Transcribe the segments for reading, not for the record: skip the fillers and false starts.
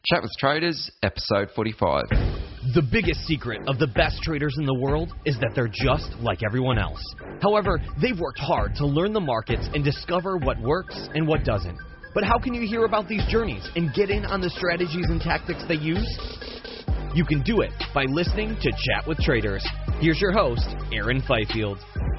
Chat with Traders, episode 45. The biggest secret of the best traders in the world is that they're just like everyone else. However, they've worked hard to learn the markets and discover what works and what doesn't. But how can you hear about these journeys and get in on the strategies and tactics they use? You can do it by listening to Chat with Traders. Here's your host, Aaron Fifield.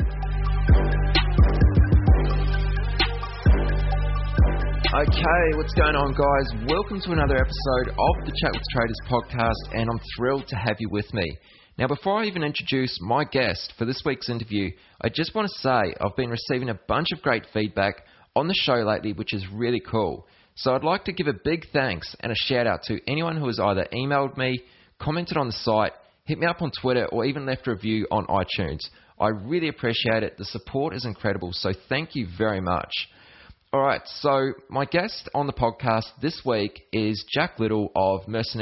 Okay, what's going on, guys? Welcome to another episode of the Chat with Traders podcast, and I'm thrilled to have you with me. Now, before I even introduce my guest for this week's interview, I just want to say I've been receiving a bunch of great feedback on the show lately, which is really cool. So I'd like to give a big thanks and a shout out to anyone who has either emailed me, commented on the site, hit me up on Twitter, or even left a review on iTunes. I really appreciate it. The support is incredible, so thank you very much. Alright, so my guest on the podcast this week is Jack Little of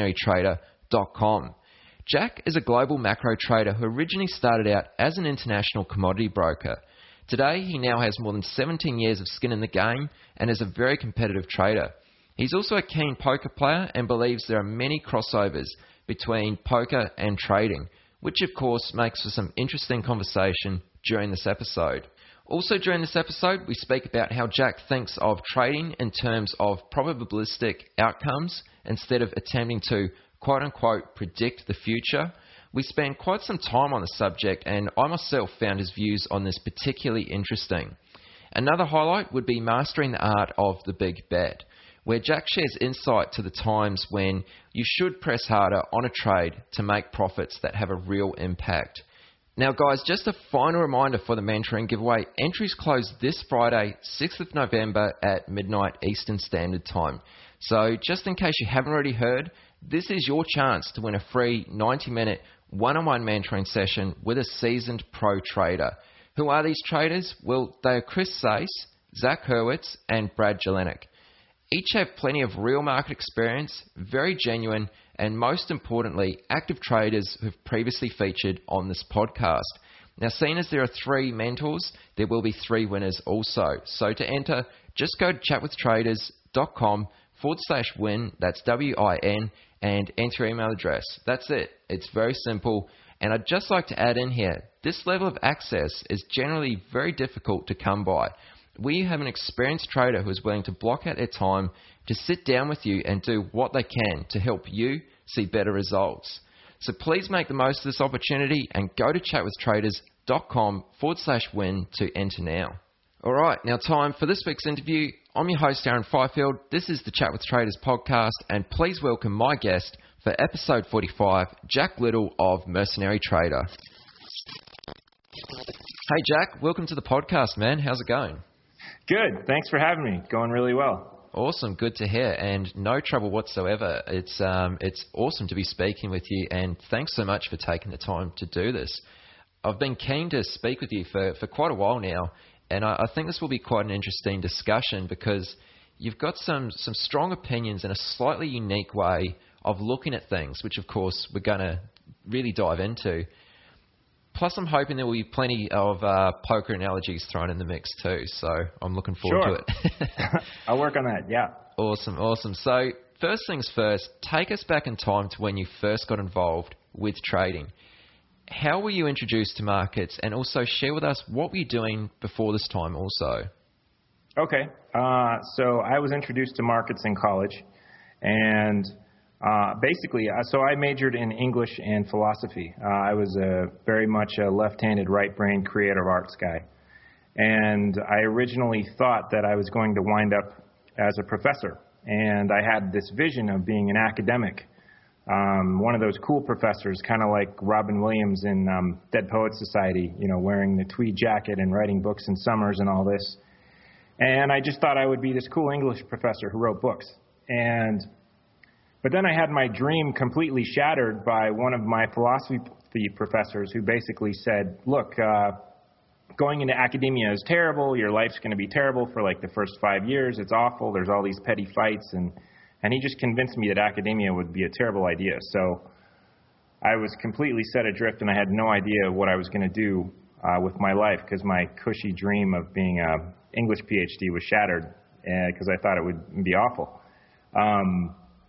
MercenaryTrader.com. Jack is a global macro trader who originally started out as an international commodity broker. Today, he now has more than 17 years of skin in the game and is a very competitive trader. He's also a keen poker player and believes there are many crossovers between poker and trading, which of course makes for some interesting conversation during this episode. Also during this episode, we speak about how Jack thinks of trading in terms of probabilistic outcomes instead of attempting to quote-unquote predict the future. We spend quite some time on the subject, and I myself found his views on this particularly interesting. Another highlight would be mastering the art of the big bet, where Jack shares insight to the times when you should press harder on a trade to make profits that have a real impact. Now guys, just a final reminder for the mentoring giveaway. Entries close this Friday, 6th of November at midnight Eastern Standard Time. So just in case you haven't already heard, this is your chance to win a free 90-minute one-on-one mentoring session with a seasoned pro trader. Who are these traders? Well, they are Chris Sace, Zach Hurwitz, and Brad Jelinek. Each have plenty of real market experience, very genuine, and most importantly, active traders who've previously featured on this podcast. Now, seeing as there are 3 mentors, there will be 3 winners also. So to enter, just go to chatwithtraders.com/win, that's WIN, and enter your email address. That's it. It's very simple. And I'd just like to add in here, this level of access is generally very difficult to come by. We have an experienced trader who is willing to block out their time to sit down with you and do what they can to help you see better results. So please make the most of this opportunity and go to chatwithtraders.com/win to enter now. Alright, now time for this week's interview. I'm your host, Aaron Fifield. This is the Chat with Traders podcast, and please welcome my guest for episode 45, Jack Little of Mercenary Trader. Hey Jack, welcome to the podcast, man. How's it going? Good. Thanks for having me. Going really well. Awesome. Good to hear. And no trouble whatsoever. It's awesome to be speaking with you, and thanks so much for taking the time to do this. I've been keen to speak with you for quite a while now, and I think this will be quite an interesting discussion because you've got some strong opinions and a slightly unique way of looking at things, which of course we're going to really dive into. Plus, I'm hoping there will be plenty of poker analogies thrown in the mix too, so I'm looking forward to it. I'll work on that, yeah. Awesome. So, first things first, take us back in time to when you first got involved with trading. How were you introduced to markets, and also share with us what were you doing before this time also? Okay, so I was introduced to markets in college, and basically, so I majored in English and philosophy. I was very much a left-handed, right-brain creative arts guy. And I originally thought that I was going to wind up as a professor. And I had this vision of being an academic, one of those cool professors, kind of like Robin Williams in Dead Poets Society, you know, wearing the tweed jacket and writing books in summers and all this. And I just thought I would be this cool English professor who wrote books. But then I had my dream completely shattered by one of my philosophy professors who basically said, look, going into academia is terrible. Your life's going to be terrible for like the first 5 years. It's awful. There's all these petty fights. And he just convinced me that academia would be a terrible idea. So I was completely set adrift, and I had no idea what I was going to do with my life because my cushy dream of being an English PhD was shattered because I thought it would be awful.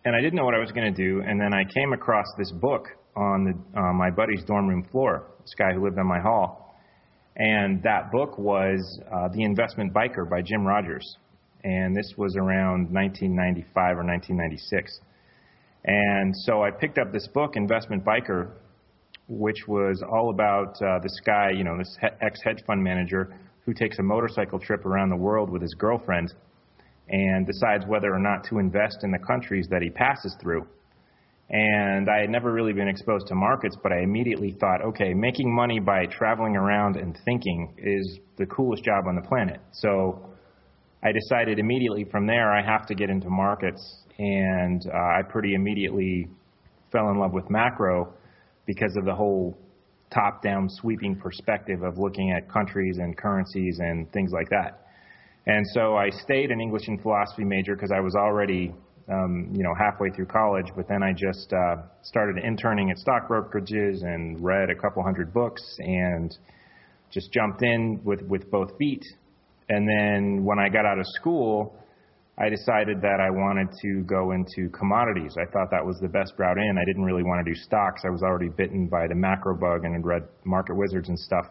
and I didn't know what I was going to do. And then I came across this book on my buddy's dorm room floor, this guy who lived on my hall. And that book was The Investment Biker by Jim Rogers. And this was around 1995 or 1996. And so I picked up this book, Investment Biker, which was all about this guy, this ex-hedge fund manager who takes a motorcycle trip around the world with his girlfriend and decides whether or not to invest in the countries that he passes through. And I had never really been exposed to markets, but I immediately thought, okay, making money by traveling around and thinking is the coolest job on the planet. So I decided immediately from there I have to get into markets, and I pretty immediately fell in love with macro because of the whole top-down sweeping perspective of looking at countries and currencies and things like that. And so I stayed an English and philosophy major because I was already halfway through college, but then I just started interning at stock brokerages and read a couple hundred books and just jumped in with both feet. And then when I got out of school, I decided that I wanted to go into commodities. I thought that was the best route in. I didn't really want to do stocks. I was already bitten by the macro bug and had read Market Wizards and stuff.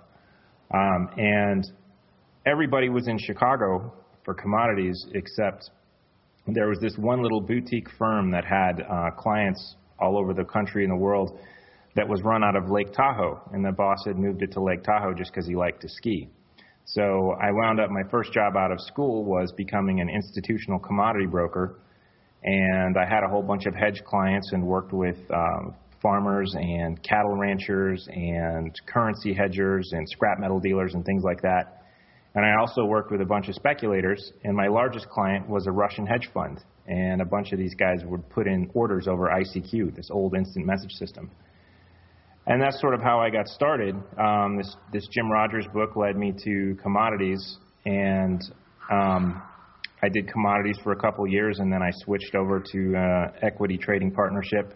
And everybody was in Chicago for commodities, except there was this one little boutique firm that had clients all over the country and the world that was run out of Lake Tahoe. And the boss had moved it to Lake Tahoe just because he liked to ski. So I wound up, my first job out of school was becoming an institutional commodity broker, and I had a whole bunch of hedge clients and worked with farmers and cattle ranchers and currency hedgers and scrap metal dealers and things like that. And I also worked with a bunch of speculators, and my largest client was a Russian hedge fund, and a bunch of these guys would put in orders over ICQ, this old instant message system. And that's sort of how I got started. This Jim Rogers book led me to commodities, and I did commodities for a couple years, and then I switched over to equity trading partnership,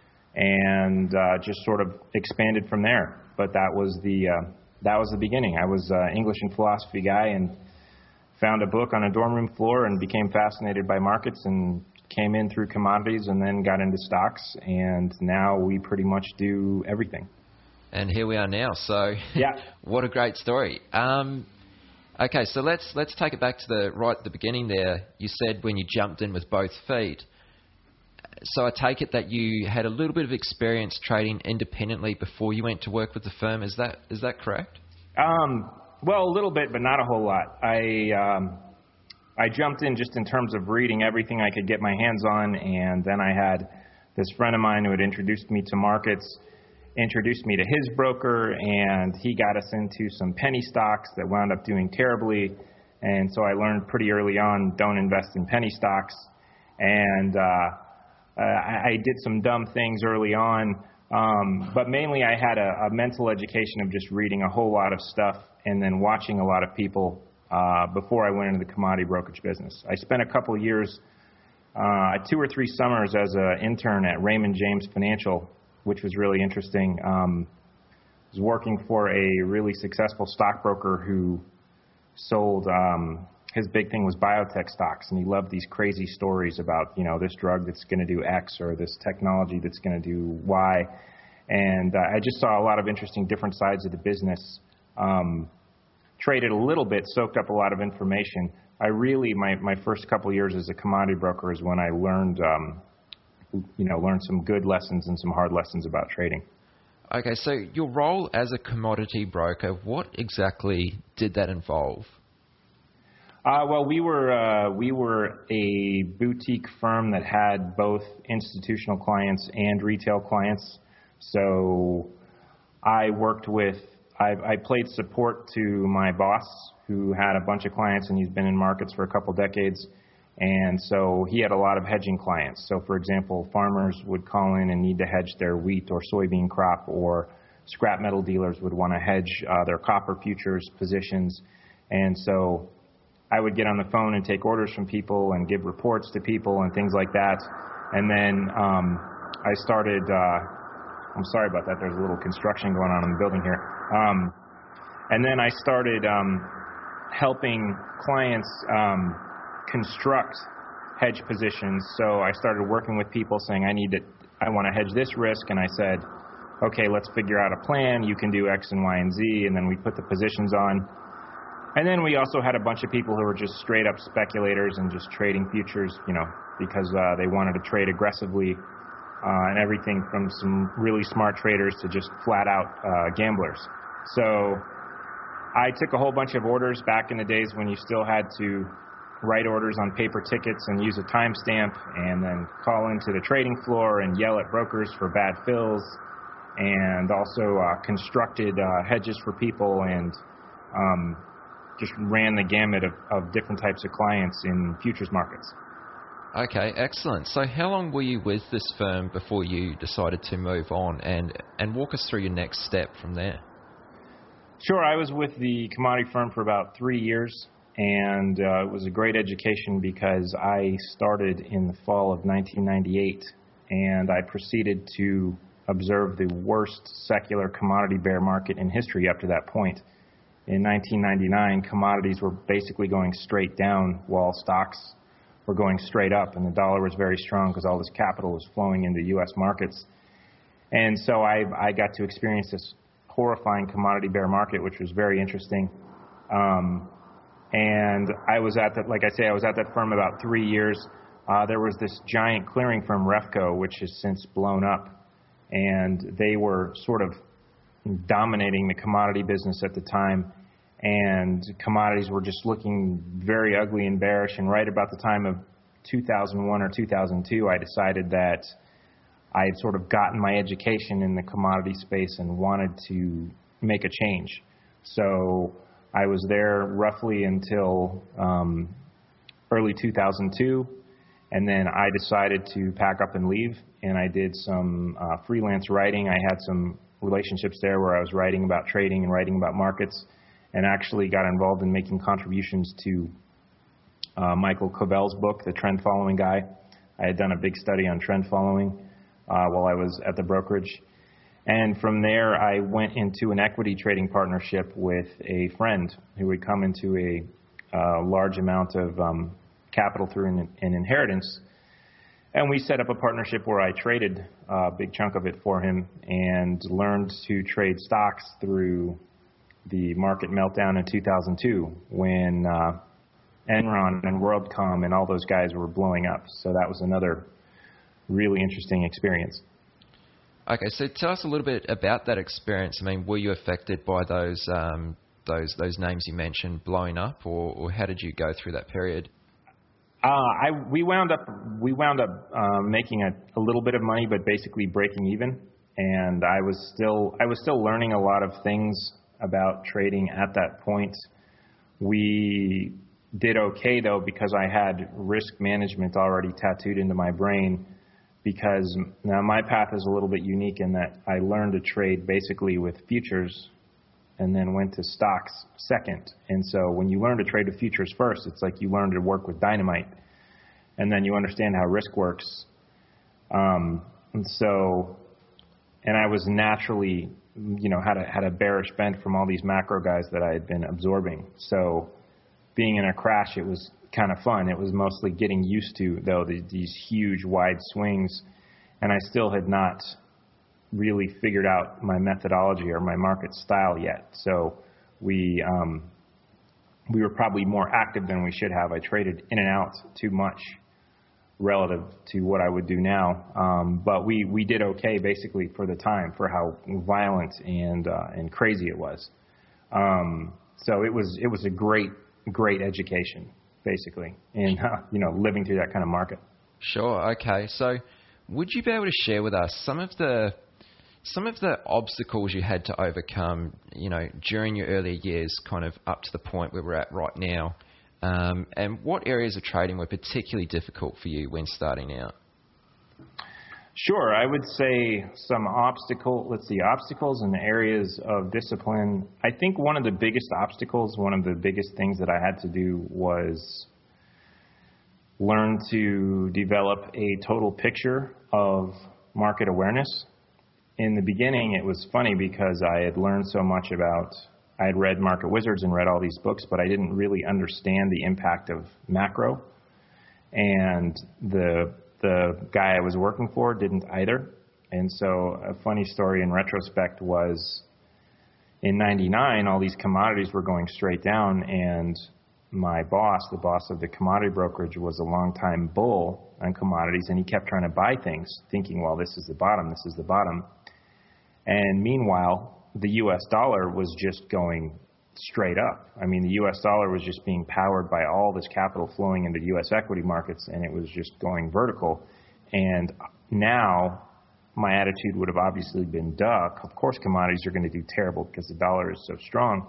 and just sort of expanded from there. But that was the beginning. I was an English and philosophy guy, and found a book on a dorm room floor, and became fascinated by markets, and came in through commodities and then got into stocks, and now we pretty much do everything. And here we are now. So yeah. What a great story. Okay, so let's take it back to right at the beginning there. You said when you jumped in with both feet. So I take it that you had a little bit of experience trading independently before you went to work with the firm. Is that correct? Well, a little bit, but not a whole lot. I jumped in just in terms of reading everything I could get my hands on, and then I had this friend of mine who had introduced me to markets, introduced me to his broker, and he got us into some penny stocks that wound up doing terribly. And so I learned pretty early on, don't invest in penny stocks. And I did some dumb things early on, but mainly I had a mental education of just reading a whole lot of stuff and then watching a lot of people before I went into the commodity brokerage business. I spent a couple of years, 2 or 3 summers as an intern at Raymond James Financial, which was really interesting. I was working for a really successful stockbroker who sold, his big thing was biotech stocks, and he loved these crazy stories about, this drug that's going to do X or this technology that's going to do Y. And I just saw a lot of interesting different sides of the business. Traded a little bit, soaked up a lot of information. I really, my first couple of years as a commodity broker is when I learned, learned some good lessons and some hard lessons about trading. Okay, so your role as a commodity broker, what exactly did that involve? Well, we were a boutique firm that had both institutional clients and retail clients. So I worked with. I played support to my boss, who had a bunch of clients, and he's been in markets for a couple decades. And so he had a lot of hedging clients. So, for example, farmers would call in and need to hedge their wheat or soybean crop, or scrap metal dealers would want to hedge their copper futures positions. And so I would get on the phone and take orders from people and give reports to people and things like that. And then I started... I'm sorry about that. There's a little construction going on in the building here. And then I started helping clients construct hedge positions. So I started working with people saying, I want to hedge this risk, and I said, okay, let's figure out a plan. You can do X and Y and Z, and then we put the positions on. And then we also had a bunch of people who were just straight up speculators and just trading futures, because they wanted to trade aggressively, and everything from some really smart traders to just flat out gamblers. So I took a whole bunch of orders back in the days when you still had to write orders on paper tickets and use a timestamp, and then call into the trading floor and yell at brokers for bad fills, and also constructed hedges for people, and just ran the gamut of different types of clients in futures markets. Okay, excellent. So how long were you with this firm before you decided to move on, and walk us through your next step from there? Sure, I was with the commodity firm for about 3 years, and it was a great education because I started in the fall of 1998, and I proceeded to observe the worst secular commodity bear market in history up to that point. In 1999, commodities were basically going straight down while stocks were going straight up, and the dollar was very strong because all this capital was flowing into U.S. markets. And so I got to experience this horrifying commodity bear market, which was very interesting. And I was at that, like I say, I was at that firm about 3 years. There was this giant clearing firm, Refco, which has since blown up, and they were sort of dominating the commodity business at the time, and commodities were just looking very ugly and bearish. And right about the time of 2001 or 2002, I decided that I had sort of gotten my education in the commodity space and wanted to make a change. So I was there roughly until early 2002, and then I decided to pack up and leave, and I did some freelance writing. I had some relationships there where I was writing about trading and writing about markets, and actually got involved in making contributions to Michael Covell's book, The Trend Following Guy. I had done a big study on trend following while I was at the brokerage. And from there, I went into an equity trading partnership with a friend who would come into a large amount of capital through an inheritance. And we set up a partnership where I traded a big chunk of it for him and learned to trade stocks through the market meltdown in 2002 when Enron and WorldCom and all those guys were blowing up. So that was another really interesting experience. Okay, so tell us a little bit about that experience. I mean, were you affected by those names you mentioned blowing up, or how did you go through that period? We wound up making a little bit of money, but basically breaking even. And I was still learning a lot of things about trading at that point. We did okay though, because I had risk management already tattooed into my brain. Because now my path is a little bit unique in that I learned to trade basically with futures and then went to stocks second. And so when you learn to trade with futures first, it's like you learn to work with dynamite, and then you understand how risk works. And I was naturally, had a bearish bent from all these macro guys that I had been absorbing. So being in a crash, it was kind of fun. It was mostly getting used to, though, these huge wide swings, and I still had not really figured out my methodology or my market style yet. So we were probably more active than we should have. I traded in and out too much relative to what I would do now, but we did okay basically for the time, for how violent and crazy it was. So it was a great education, basically, in living through that kind of market. Sure. Okay. So, would you be able to share with us some of the obstacles you had to overcome, during your earlier years, kind of up to the point where we're at right now, and what areas of trading were particularly difficult for you when starting out? Sure. I would say obstacles and areas of discipline. I think one of the biggest things that I had to do was learn to develop a total picture of market awareness. In the beginning, it was funny because I had learned so much I had read Market Wizards and read all these books, but I didn't really understand the impact of macro. and the guy I was working for didn't either. And so a funny story in retrospect was in 99, all these commodities were going straight down, and my boss, the boss of the commodity brokerage, was a longtime bull on commodities, and he kept trying to buy things, thinking, well, this is the bottom, this is the bottom. And meanwhile, the U.S. dollar was just going straight up. I mean, the U.S. dollar was just being powered by all this capital flowing into U.S. equity markets, and it was just going vertical. And now my attitude would have obviously been, duh, of course commodities are going to do terrible because the dollar is so strong.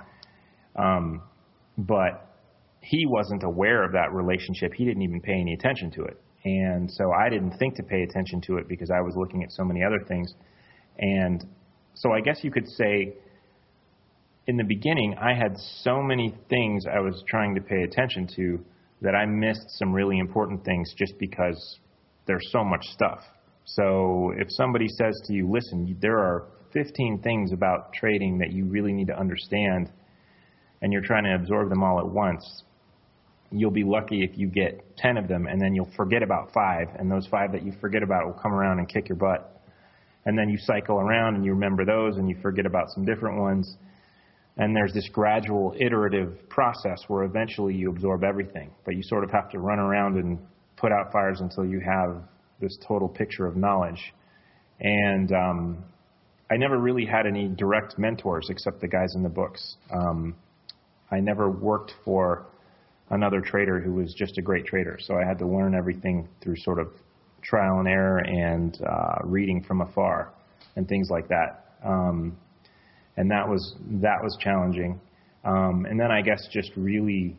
But he wasn't aware of that relationship. He didn't even pay any attention to it. And so I didn't think to pay attention to it because I was looking at so many other things. And so I guess you could say in the beginning, I had so many things I was trying to pay attention to that I missed some really important things just because there's so much stuff. So if somebody says to you, listen, there are 15 things about trading that you really need to understand, and you're trying to absorb them all at once, you'll be lucky if you get 10 of them, and then you'll forget about 5, and those 5 that you forget about will come around and kick your butt. And then you cycle around and you remember those, and you forget about some different ones. And there's this gradual iterative process where eventually you absorb everything. But you sort of have to run around and put out fires until you have this total picture of knowledge. And I never really had any direct mentors except the guys in the books. I never worked for another trader who was just a great trader. So I had to learn everything through sort of trial and error and reading from afar and things like that. And that was challenging. And then I guess just really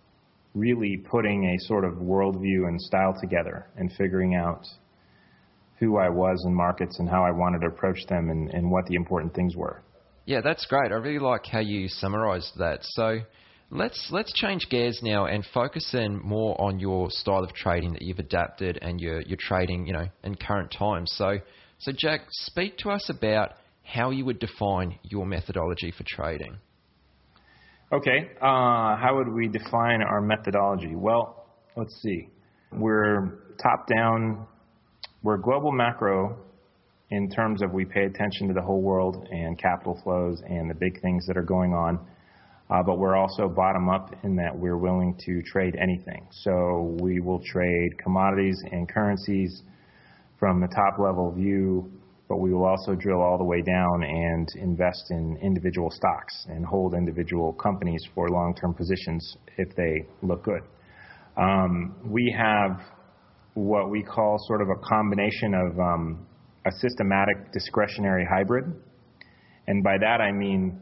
putting a sort of worldview and style together and figuring out who I was in markets and how I wanted to approach them and what the important things were. Yeah, that's great. I really like how you summarized that. So let's change gears now and focus in more on your style of trading that you've adapted and you're trading, in current times. So Jack, speak to us about how you would define your methodology for trading. Okay, how would we define our methodology? Well, let's see. We're top-down. We're global macro in terms of we pay attention to the whole world and capital flows and the big things that are going on. But we're also bottom-up in that we're willing to trade anything. So we will trade commodities and currencies from the top-level view, but we will also drill all the way down and invest in individual stocks and hold individual companies for long-term positions if they look good. We have what we call sort of a combination of a systematic discretionary hybrid. And by that I mean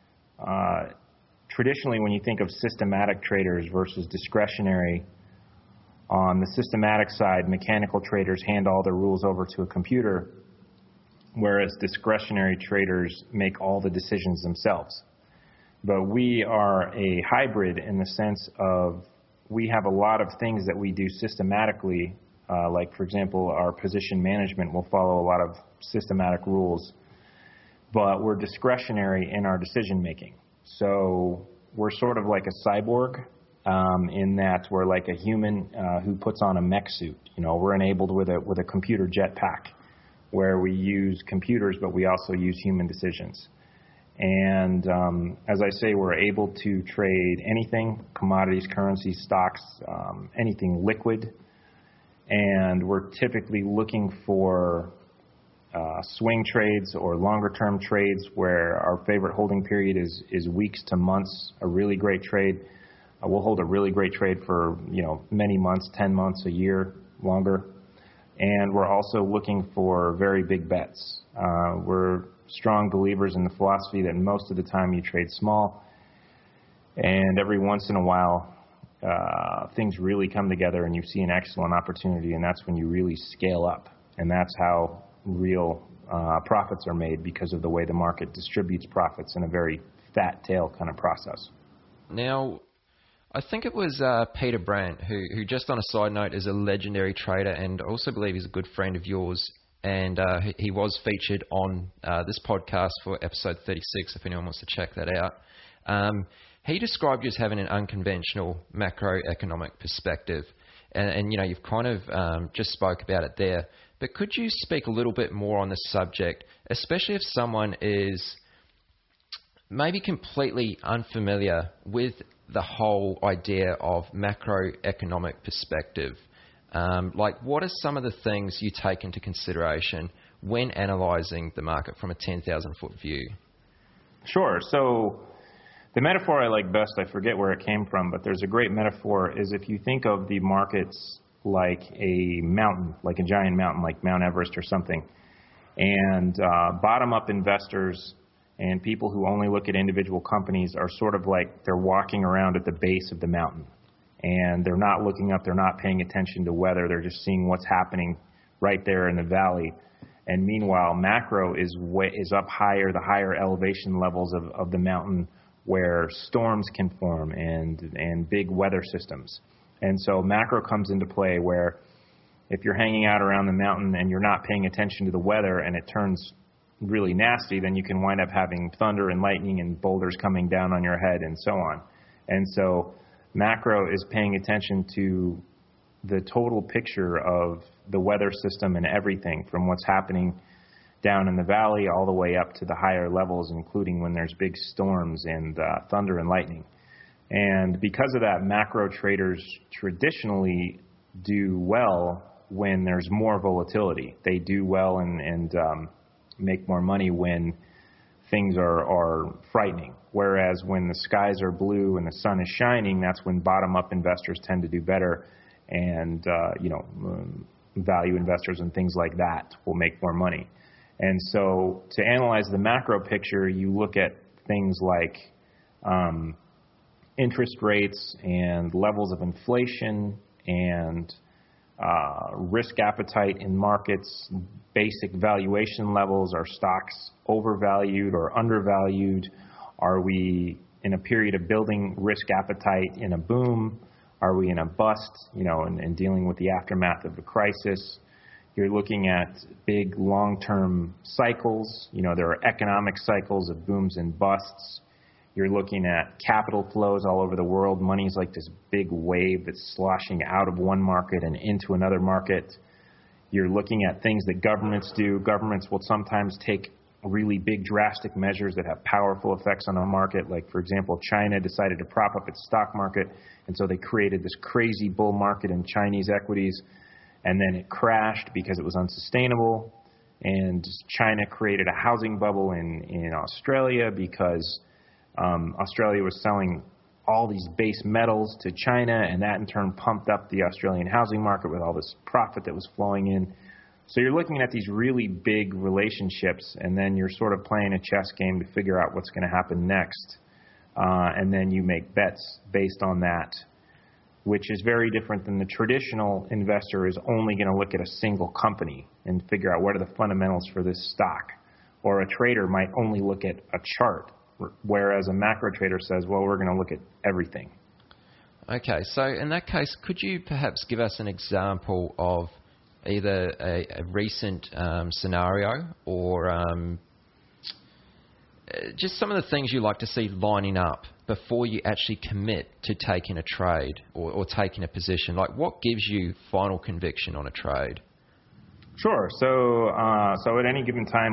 traditionally when you think of systematic traders versus discretionary, on the systematic side, mechanical traders hand all their rules over to a computer, whereas discretionary traders make all the decisions themselves. But we are a hybrid in the sense of we have a lot of things that we do systematically, like, for example, our position management will follow a lot of systematic rules, but we're discretionary in our decision-making. So we're sort of like a cyborg in that we're like a human who puts on a mech suit. We're enabled with a computer jetpack, where we use computers, but we also use human decisions. And as I say, we're able to trade anything, commodities, currencies, stocks, anything liquid. And we're typically looking for swing trades or longer-term trades where our favorite holding period is weeks to months. A really great trade, we'll hold a really great trade for many months, 10 months, a year, longer. And we're also looking for very big bets. We're strong believers in the philosophy that most of the time you trade small, and every once in a while things really come together and you see an excellent opportunity, and that's when you really scale up. And that's how real profits are made, because of the way the market distributes profits in a very fat tail kind of process. Now, I think it was Peter Brandt, who just on a side note is a legendary trader and also believe he's a good friend of yours. And he was featured on this podcast for episode 36, if anyone wants to check that out. He described you as having an unconventional macroeconomic perspective. and you've kind of just spoke about it there. But could you speak a little bit more on the subject, especially if someone is maybe completely unfamiliar with the whole idea of macroeconomic perspective? Like, what are some of the things you take into consideration when analysing the market from a 10,000-foot view? Sure. So the metaphor I like best, I forget where it came from, but there's a great metaphor, is if you think of the markets like a mountain, like a giant mountain, like Mount Everest or something, and bottom-up investors and people who only look at individual companies are sort of like they're walking around at the base of the mountain. And they're not looking up, they're not paying attention to weather, they're just seeing what's happening right there in the valley. And meanwhile, macro is up higher, the higher elevation levels of the mountain where storms can form and big weather systems. And so macro comes into play where if you're hanging out around the mountain and you're not paying attention to the weather and it turns really nasty, then you can wind up having thunder and lightning and boulders coming down on your head and so on. And so macro is paying attention to the total picture of the weather system and everything from what's happening down in the valley all the way up to the higher levels, including when there's big storms and thunder and lightning. And because of that, macro traders traditionally do well when there's more volatility. They do well and make more money when things are frightening. Whereas when the skies are blue and the sun is shining, that's when bottom-up investors tend to do better, and value investors and things like that will make more money. And so to analyze the macro picture, you look at things like interest rates and levels of inflation and risk appetite in markets, basic valuation levels. Are stocks overvalued or undervalued? Are we in a period of building risk appetite in a boom? Are we in a bust, and dealing with the aftermath of a crisis? You're looking at big long-term cycles. There are economic cycles of booms and busts. You're looking at capital flows all over the world. Money's like this big wave that's sloshing out of one market and into another market. You're looking at things that governments do. Governments will sometimes take really big drastic measures that have powerful effects on a market. Like, for example, China decided to prop up its stock market, and so they created this crazy bull market in Chinese equities, and then it crashed because it was unsustainable. And China created a housing bubble in Australia because Australia was selling all these base metals to China, and that in turn pumped up the Australian housing market with all this profit that was flowing in. So you're looking at these really big relationships, and then you're sort of playing a chess game to figure out what's going to happen next. And then you make bets based on that, which is very different than the traditional investor is only going to look at a single company and figure out what are the fundamentals for this stock. Or a trader might only look at a chart, whereas a macro trader says, well, we're going to look at everything. Okay, so in that case, could you perhaps give us an example of either a recent scenario or just some of the things you like to see lining up before you actually commit to taking a trade or taking a position? Like, what gives you final conviction on a trade? Sure. So at any given time,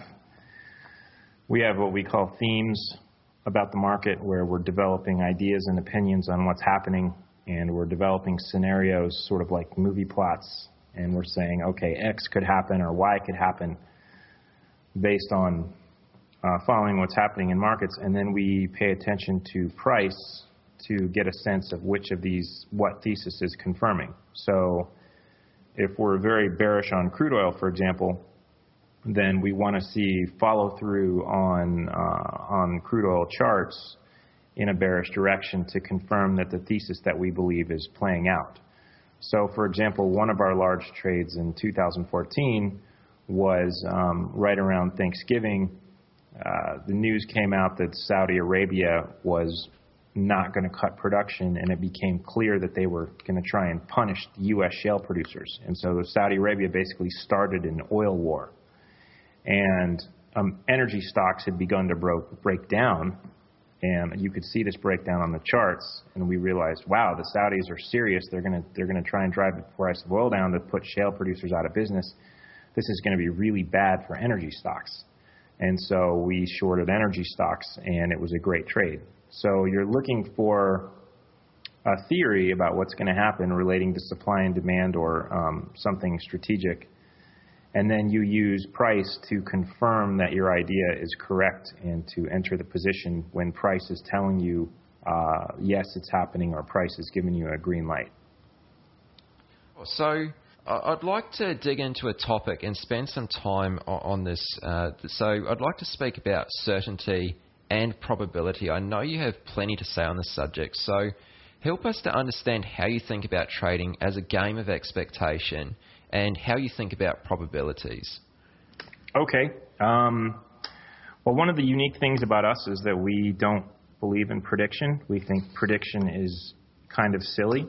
we have what we call themes about the market, where we're developing ideas and opinions on what's happening, and we're developing scenarios sort of like movie plots, and we're saying, okay, X could happen or Y could happen based on following what's happening in markets, and then we pay attention to price to get a sense of which of these, what thesis is confirming. So if we're very bearish on crude oil, for example, then we want to see follow-through on crude oil charts in a bearish direction to confirm that the thesis that we believe is playing out. So, for example, one of our large trades in 2014 was right around Thanksgiving. The news came out that Saudi Arabia was not going to cut production, and it became clear that they were going to try and punish U.S. shale producers. And so Saudi Arabia basically started an oil war. And energy stocks had begun to break down, And you could see this breakdown on the charts, and we realized, wow, the Saudis are serious. They're gonna try and drive the price of oil down to put shale producers out of business. This is going to be really bad for energy stocks. And so we shorted energy stocks, and it was a great trade. So you're looking for a theory about what's going to happen relating to supply and demand or something strategic. And then you use price to confirm that your idea is correct and to enter the position when price is telling you, yes, it's happening, or price is giving you a green light. So I'd like to dig into a topic and spend some time on this. So I'd like to speak about certainty and probability. I know you have plenty to say on this subject, so help us to understand how you think about trading as a game of expectation and how you think about probabilities. Okay. Well, one of the unique things about us is that we don't believe in prediction. We think prediction is kind of silly.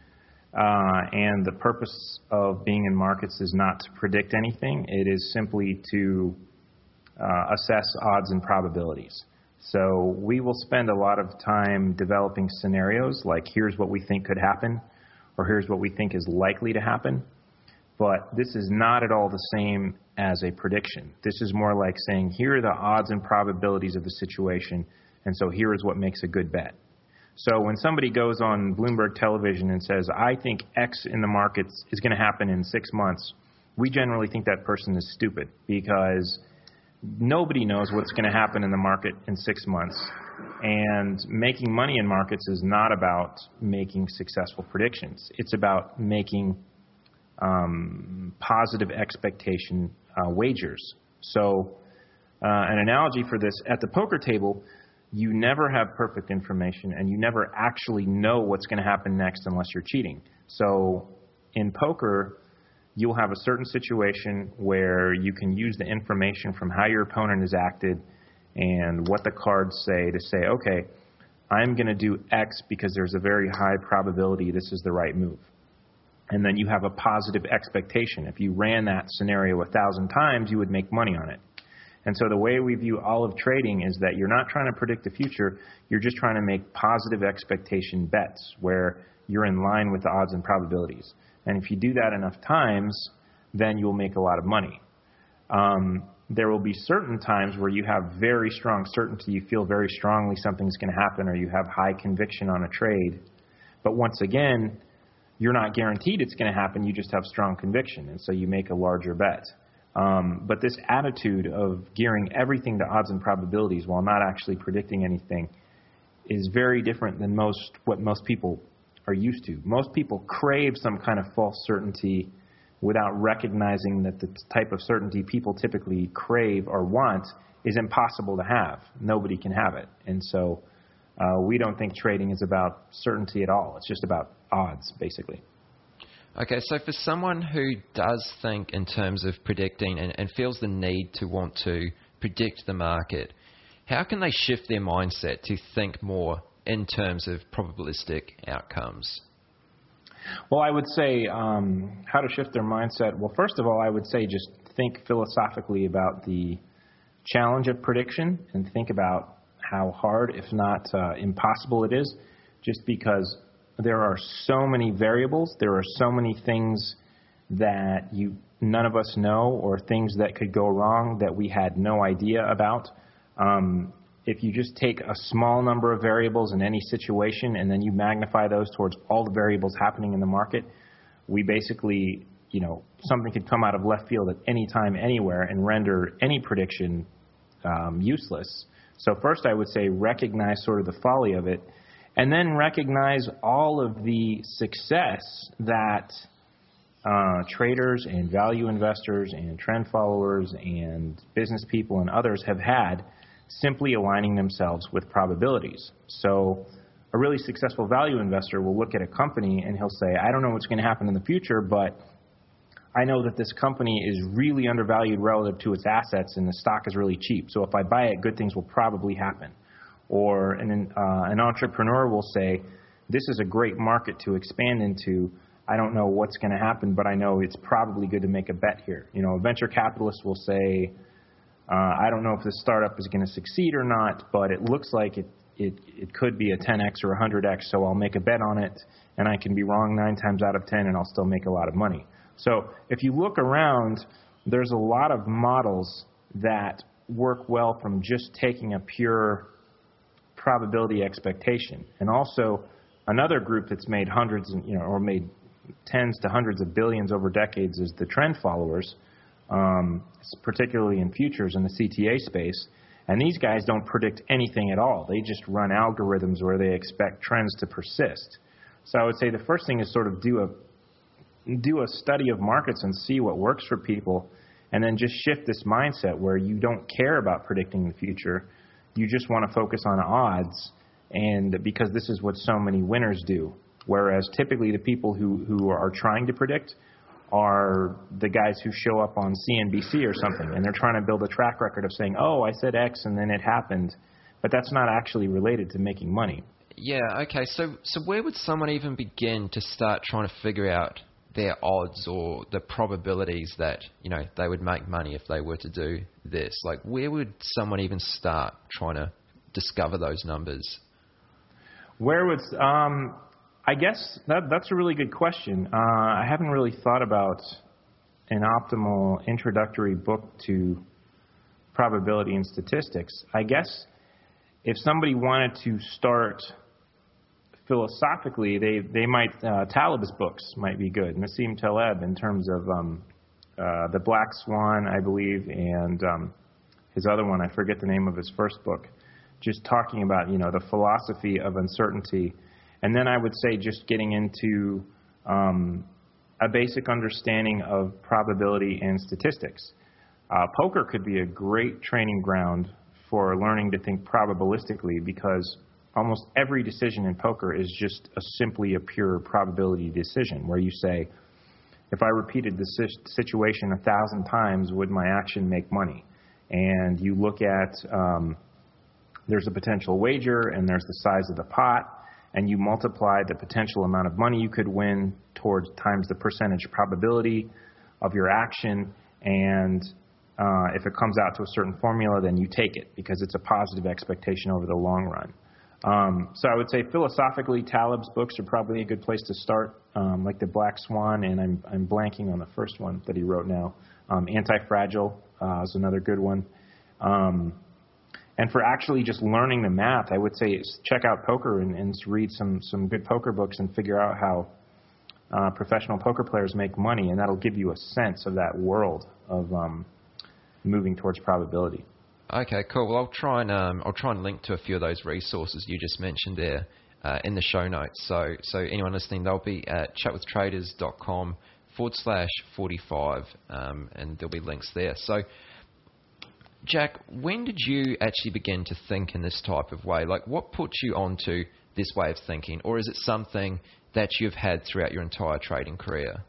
And the purpose of being in markets is not to predict anything. It is simply to assess odds and probabilities. So we will spend a lot of time developing scenarios like here's what we think could happen, or here's what we think is likely to happen. But this is not at all the same as a prediction. This is more like saying here are the odds and probabilities of the situation, and so here is what makes a good bet. So when somebody goes on Bloomberg television and says, I think X in the markets is going to happen in 6 months, we generally think that person is stupid because nobody knows what's going to happen in the market in 6 months. And making money in markets is not about making successful predictions. It's about making positive expectation wagers. So an analogy for this, at the poker table, you never have perfect information, and you never actually know what's going to happen next unless you're cheating. So in poker, you'll have a certain situation where you can use the information from how your opponent has acted and what the cards say to say, okay, I'm going to do X because there's a very high probability this is the right move. And then you have a positive expectation. If you ran that scenario 1,000 times, you would make money on it. And so the way we view all of trading is that you're not trying to predict the future, you're just trying to make positive expectation bets where you're in line with the odds and probabilities. And if you do that enough times, then you'll make a lot of money. There will be certain times where you have very strong certainty, you feel very strongly something's going to happen, or you have high conviction on a trade. But once again, you're not guaranteed it's going to happen, you just have strong conviction, and so you make a larger bet. But this attitude of gearing everything to odds and probabilities while not actually predicting anything is very different than what most people are used to. Most people crave some kind of false certainty without recognizing that the type of certainty people typically crave or want is impossible to have. Nobody can have it. And so we don't think trading is about certainty at all. It's just about odds, basically. Okay, so for someone who does think in terms of predicting and feels the need to want to predict the market, how can they shift their mindset to think more in terms of probabilistic outcomes? Well, I would say how to shift their mindset. Well, first of all, I would say just think philosophically about the challenge of prediction and think about how hard, if not impossible it is, just because there are so many variables, there are so many things that none of us know, or things that could go wrong that we had no idea about. If you just take a small number of variables in any situation and then you magnify those towards all the variables happening in the market, we basically, something could come out of left field at any time, anywhere, and render any prediction useless. So first I would say recognize sort of the folly of it, and then recognize all of the success that traders and value investors and trend followers and business people and others have had simply aligning themselves with probabilities. So a really successful value investor will look at a company and he'll say, I don't know what's going to happen in the future, but I know that this company is really undervalued relative to its assets and the stock is really cheap. So if I buy it, good things will probably happen. Or an entrepreneur will say, this is a great market to expand into. I don't know what's going to happen, but I know it's probably good to make a bet here. A venture capitalist will say, I don't know if this startup is going to succeed or not, but it looks like it could be a 10x or a 100x, so I'll make a bet on it, and I can be wrong 9 times out of 10, and I'll still make a lot of money. So if you look around, there's a lot of models that work well from just taking a pure probability expectation. And also, another group that's made hundreds, or made tens to hundreds of billions over decades is the trend followers, particularly in futures in the CTA space. And these guys don't predict anything at all. They just run algorithms where they expect trends to persist. So I would say the first thing is sort of do a study of markets and see what works for people, and then just shift this mindset where you don't care about predicting the future. You just want to focus on odds, and because this is what so many winners do. Whereas typically the people who are trying to predict are the guys who show up on CNBC or something, and they're trying to build a track record of saying, oh, I said X and then it happened, but that's not actually related to making money. Yeah, okay, so where would someone even begin to start trying to figure out their odds or the probabilities that, they would make money if they were to do this? Like, where would someone even start trying to discover those numbers? Where would... I guess that's a really good question. I haven't really thought about an optimal introductory book to probability and statistics. I guess if somebody wanted to start philosophically, they might, Taleb's books might be good. Nassim Taleb, in terms of The Black Swan, I believe, and his other one, I forget the name of his first book, just talking about, the philosophy of uncertainty. And then I would say just getting into a basic understanding of probability and statistics. Poker could be a great training ground for learning to think probabilistically, because almost every decision in poker is just simply a pure probability decision, where you say, if I repeated the situation 1,000 times, would my action make money? And you look at, there's a potential wager, and there's the size of the pot, and you multiply the potential amount of money you could win towards times the percentage probability of your action, and if it comes out to a certain formula, then you take it, because it's a positive expectation over the long run. So I would say philosophically, Taleb's books are probably a good place to start, like The Black Swan, and I'm blanking on the first one that he wrote now. Anti-Fragile is another good one. And for actually just learning the math, I would say check out poker and read some good poker books and figure out how professional poker players make money, and that'll give you a sense of that world of moving towards probability. Okay, cool. Well, I'll try and link to a few of those resources you just mentioned there in the show notes. So anyone listening, they'll be at chatwithtraders.com/45, and there'll be links there. So, Jack, when did you actually begin to think in this type of way? Like, what put you onto this way of thinking? Or is it something that you've had throughout your entire trading career?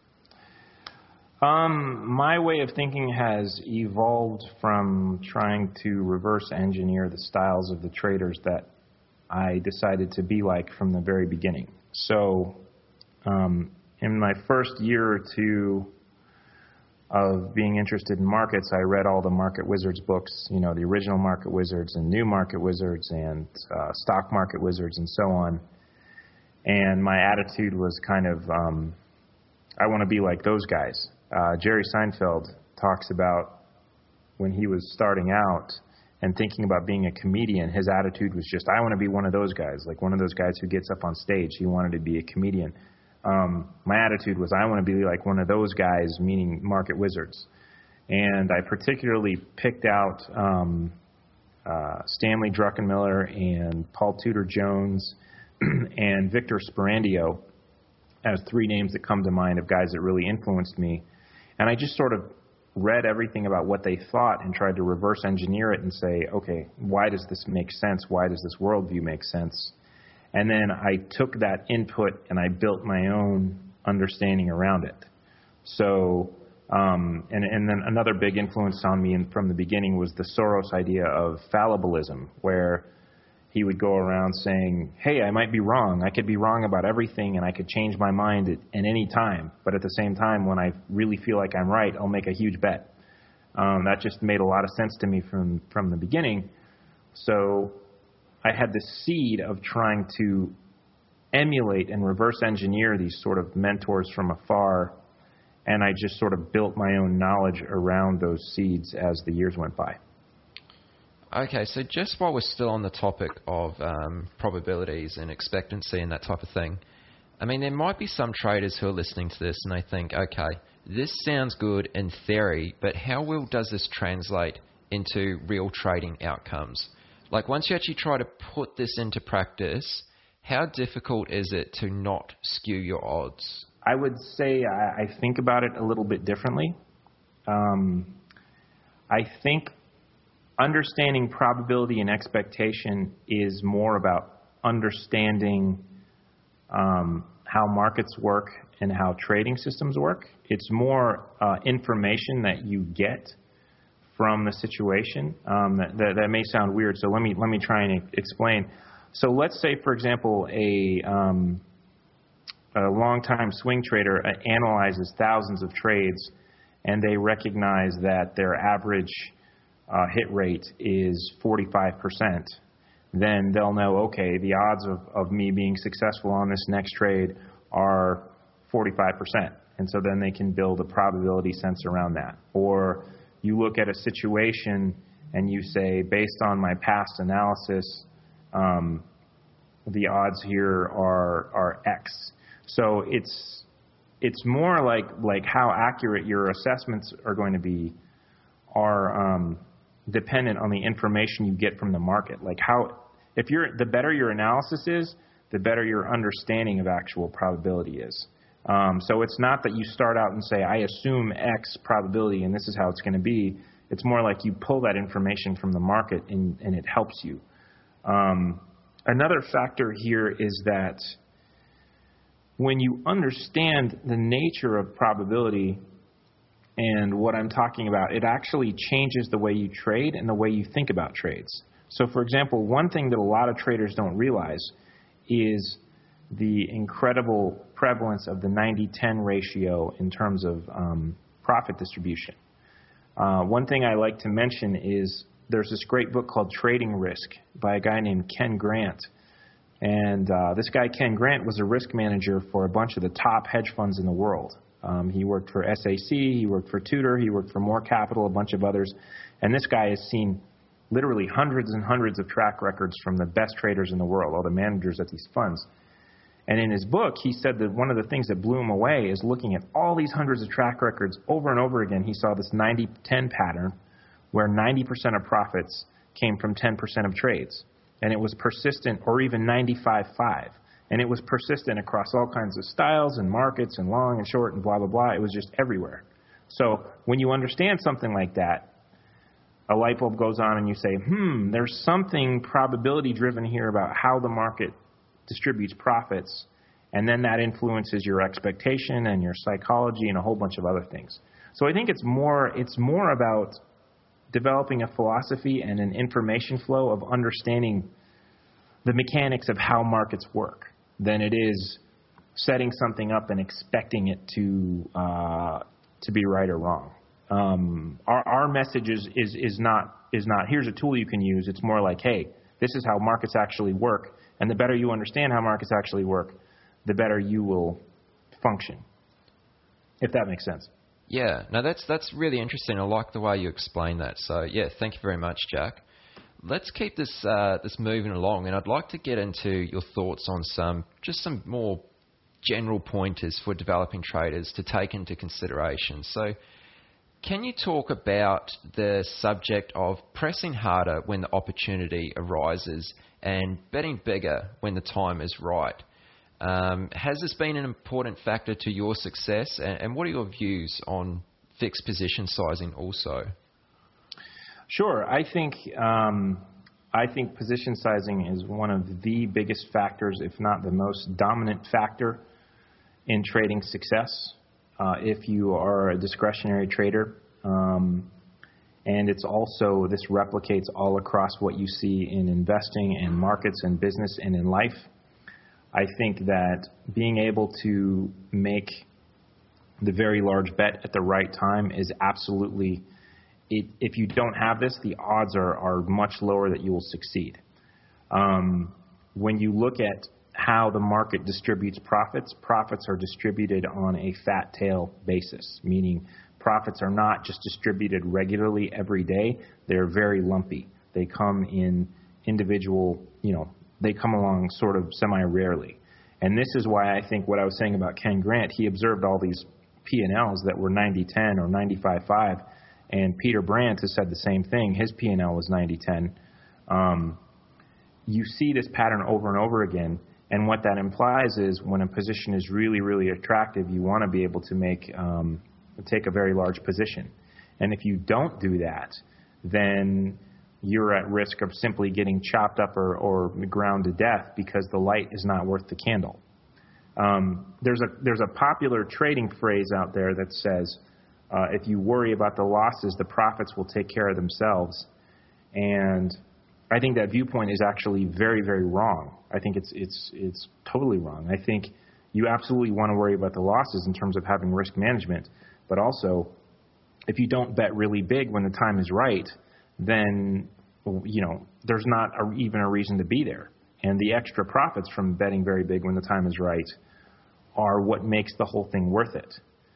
My way of thinking has evolved from trying to reverse engineer the styles of the traders that I decided to be like from the very beginning. So, in my first year or two of being interested in markets, I read all the Market Wizards books, the original Market Wizards and New Market Wizards and Stock Market Wizards and so on. And my attitude was kind of, I want to be like those guys. Jerry Seinfeld talks about when he was starting out and thinking about being a comedian, his attitude was just, I want to be one of those guys, like one of those guys who gets up on stage. He wanted to be a comedian. My attitude was, I want to be like one of those guys, meaning Market Wizards. And I particularly picked out Stanley Druckenmiller and Paul Tudor Jones and Victor Sperandio as three names that come to mind of guys that really influenced me. And I just sort of read everything about what they thought and tried to reverse engineer it and say, okay, why does this make sense? Why does this worldview make sense? And then I took that input and I built my own understanding around it. So, and then another big influence on me from the beginning was the Soros idea of fallibilism, where he would go around saying, hey, I might be wrong. I could be wrong about everything, and I could change my mind at any time. But at the same time, when I really feel like I'm right, I'll make a huge bet. That just made a lot of sense to me from the beginning. So I had the seed of trying to emulate and reverse engineer these sort of mentors from afar, and I just sort of built my own knowledge around those seeds as the years went by. Okay, so just while we're still on the topic of probabilities and expectancy and that type of thing, I mean, there might be some traders who are listening to this and they think, okay, this sounds good in theory, but how well does this translate into real trading outcomes? Like, once you actually try to put this into practice, how difficult is it to not skew your odds? I would say I think about it a little bit differently. I think understanding probability and expectation is more about understanding how markets work and how trading systems work. It's more information that you get from the situation. That may sound weird, so let me try and explain. So let's say, for example, a long-time swing trader analyzes thousands of trades, and they recognize that their average hit rate is 45%. Then they'll know, okay, the odds of me being successful on this next trade are 45%. And so then they can build a probability sense around that. Or you look at a situation and you say, based on my past analysis, the odds here are X. So it's more like how accurate your assessments are going to be are dependent on the information you get from the market. Like the better your analysis is, the better your understanding of actual probability is. So it's not that you start out and say, I assume X probability and this is how it's going to be. It's more like you pull that information from the market and it helps you. Another factor here is that when you understand the nature of probability and what I'm talking about, it actually changes the way you trade and the way you think about trades. So, for example, one thing that a lot of traders don't realize is the incredible prevalence of the 90-10 ratio in terms of profit distribution. One thing I like to mention is there's this great book called Trading Risk by a guy named Ken Grant. And this guy, Ken Grant, was a risk manager for a bunch of the top hedge funds in the world. He worked for SAC, he worked for Tudor, he worked for More Capital, a bunch of others. And this guy has seen literally hundreds and hundreds of track records from the best traders in the world, all the managers at these funds. And in his book, he said that one of the things that blew him away is looking at all these hundreds of track records over and over again. He saw this 90-10 pattern where 90% of profits came from 10% of trades. And it was persistent, or even 95-5. And it was persistent across all kinds of styles and markets and long and short and blah, blah, blah. It was just everywhere. So when you understand something like that, a light bulb goes on and you say, there's something probability-driven here about how the market distributes profits, and then that influences your expectation and your psychology and a whole bunch of other things. So I think it's more about developing a philosophy and an information flow of understanding the mechanics of how markets work than it is setting something up and expecting it to be right or wrong. Our message is not here's a tool you can use. It's more like, hey, this is how markets actually work, and the better you understand how markets actually work, the better you will function. If that makes sense. Yeah, no, that's really interesting. I like the way you explain that. So yeah, thank you very much, Jack. Let's keep this moving along, and I'd like to get into your thoughts on some more general pointers for developing traders to take into consideration. So can you talk about the subject of pressing harder when the opportunity arises and betting bigger when the time is right? Has this been an important factor to your success, and what are your views on fixed position sizing also? Sure. I think position sizing is one of the biggest factors, if not the most dominant factor in trading success if you are a discretionary trader. And it's also, this replicates all across what you see in investing and markets and business and in life. I think that being able to make the very large bet at the right time is absolutely, if you don't have this, the odds are much lower that you will succeed. When you look at how the market distributes profits, profits are distributed on a fat tail basis, meaning profits are not just distributed regularly every day. They're very lumpy. They come in individual, they come along sort of semi-rarely. And this is why I think what I was saying about Ken Grant, he observed all these P&Ls that were 90-10 or 95-5, and Peter Brandt has said the same thing. His P&L was 90-10. You see this pattern over and over again, and what that implies is when a position is really, really attractive, you want to be able to take a very large position. And if you don't do that, then you're at risk of simply getting chopped up or ground to death because the light is not worth the candle. There's a popular trading phrase out there that says, if you worry about the losses, the profits will take care of themselves. And I think that viewpoint is actually very, very wrong. I think it's totally wrong. I think you absolutely want to worry about the losses in terms of having risk management, but also if you don't bet really big when the time is right, then there's not even a reason to be there. And the extra profits from betting very big when the time is right are what makes the whole thing worth it.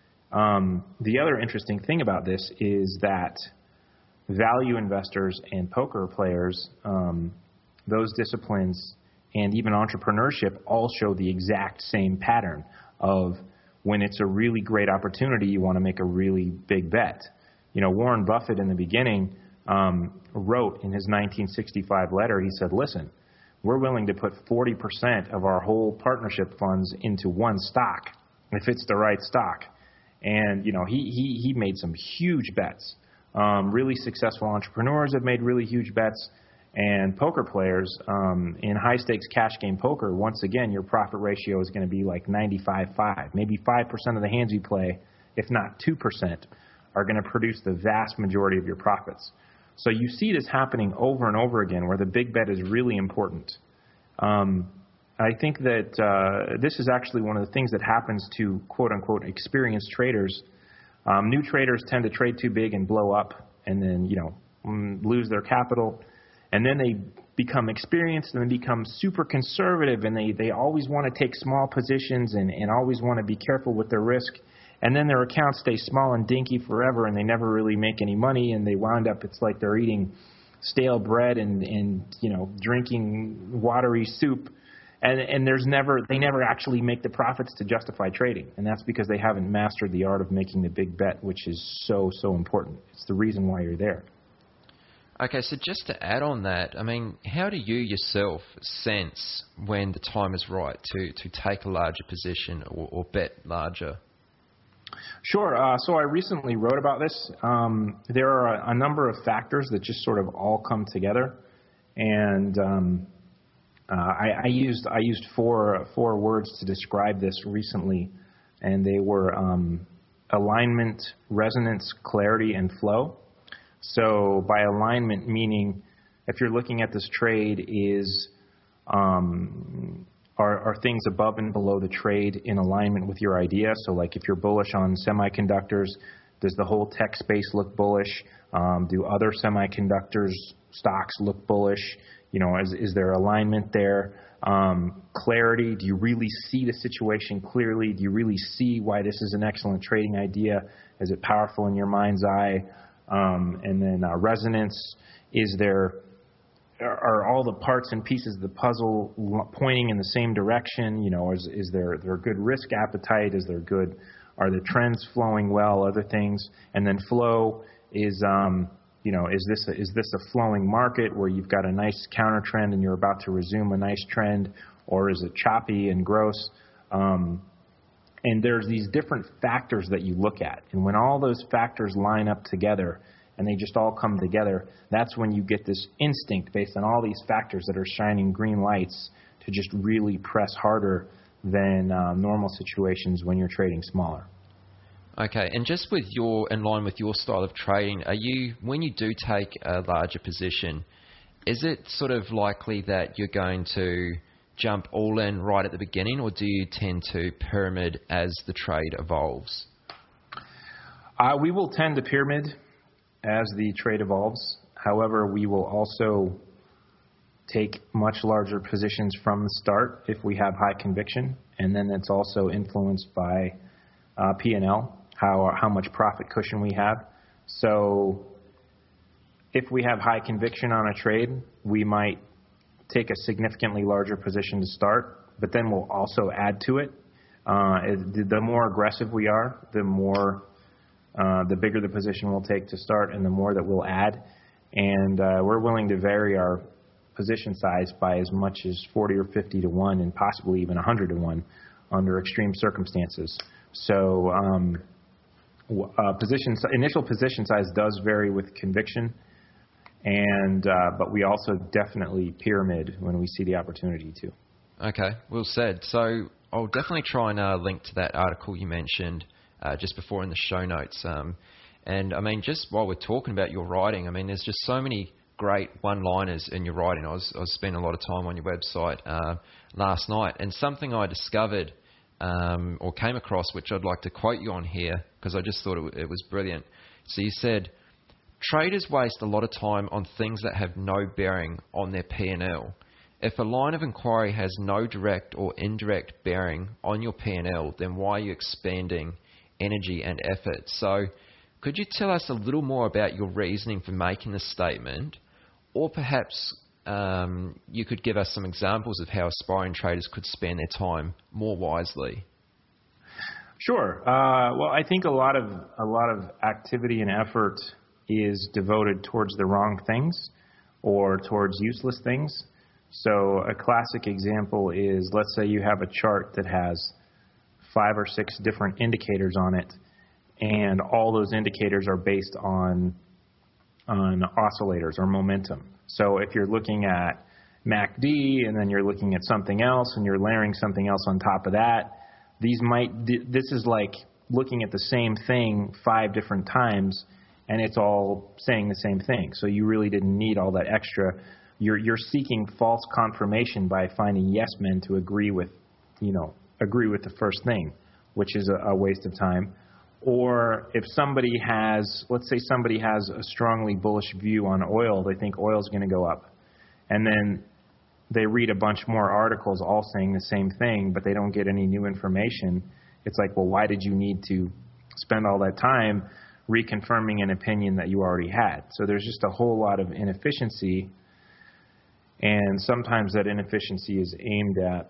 The other interesting thing about this is that value investors and poker players, those disciplines, and even entrepreneurship all show the exact same pattern of when it's a really great opportunity, you want to make a really big bet. Warren Buffett in the beginning wrote in his 1965 letter, he said, listen, we're willing to put 40% of our whole partnership funds into one stock if it's the right stock. And, he made some huge bets. Really successful entrepreneurs have made really huge bets. And poker players, in high-stakes cash game poker, once again, your profit ratio is going to be like 95-5. Maybe 5% of the hands you play, if not 2%, are going to produce the vast majority of your profits. So you see this happening over and over again where the big bet is really important. I think that this is actually one of the things that happens to quote-unquote experienced traders. New traders tend to trade too big and blow up and then, lose their capital. And then they become experienced and they become super conservative and they always want to take small positions and always want to be careful with their risk. And then their accounts stay small and dinky forever and they never really make any money and they wound up, it's like they're eating stale bread and drinking watery soup. And they never actually make the profits to justify trading. And that's because they haven't mastered the art of making the big bet, which is so, so important. It's the reason why you're there. Okay, so just to add on that, how do you yourself sense when the time is right to take a larger position or bet larger? Sure. So I recently wrote about this. There are a number of factors that just sort of all come together. And I used four words to describe this recently, and they were alignment, resonance, clarity, and flow. So by alignment, meaning if you're looking at this trade, are things above and below the trade in alignment with your idea? So like if you're bullish on semiconductors, does the whole tech space look bullish? Do other semiconductors stocks look bullish? Is there alignment there? Clarity, do you really see the situation clearly? Do you really see why this is an excellent trading idea? Is it powerful in your mind's eye? And then resonance, are all the parts and pieces of the puzzle pointing in the same direction? Is there good risk appetite? Are the trends flowing well? Other things, and then flow is is this a flowing market where you've got a nice counter trend and you're about to resume a nice trend, or is it choppy and gross? And there's these different factors that you look at. And when all those factors line up together and they just all come together, that's when you get this instinct based on all these factors that are shining green lights to just really press harder than normal situations when you're trading smaller. Okay, and just in line with your style of trading, when you do take a larger position, is it sort of likely that you're going to jump all in right at the beginning, or do you tend to pyramid as the trade evolves? We will tend to pyramid as the trade evolves. However, we will also take much larger positions from the start if we have high conviction, and then it's also influenced by P&L, how much profit cushion we have. So if we have high conviction on a trade, we might take a significantly larger position to start, but then we'll also add to it. The more aggressive we are, the bigger the position we'll take to start, and the more that we'll add. And we're willing to vary our position size by as much as 40 or 50 to 1, and possibly even 100 to 1 under extreme circumstances. So initial position size does vary with conviction, and but we also definitely pyramid when we see the opportunity to. Okay, well said. So I'll definitely try and link to that article you mentioned just before in the show notes. And I mean, just while we're talking about your writing, I mean, there's just so many great one-liners in your writing. I was spending a lot of time on your website last night, and something I discovered or came across, which I'd like to quote you on here, because I just thought it was brilliant. So you said, traders waste a lot of time on things that have no bearing on their P&L. If a line of inquiry has no direct or indirect bearing on your P&L, then why are you expending energy and effort? So could you tell us a little more about your reasoning for making this statement? Or perhaps you could give us some examples of how aspiring traders could spend their time more wisely. Sure. Well, I think a lot of activity and effort is devoted towards the wrong things or towards useless things. So a classic example is, let's say you have a chart that has 5 or 6 different indicators on it, and all those indicators are based on oscillators or momentum. So if you're looking at MACD and then you're looking at something else and you're layering something else on top of that, this is like looking at the same thing 5 different times, and it's all saying the same thing. So you really didn't need all that extra. You're seeking false confirmation by finding yes men to agree with the first thing, which is a waste of time. Or if let's say somebody has a strongly bullish view on oil, they think oil's going to go up. And then they read a bunch more articles all saying the same thing, but they don't get any new information. It's like, well, why did you need to spend all that time reconfirming an opinion that you already had? So there's just a whole lot of inefficiency, and sometimes that inefficiency is aimed at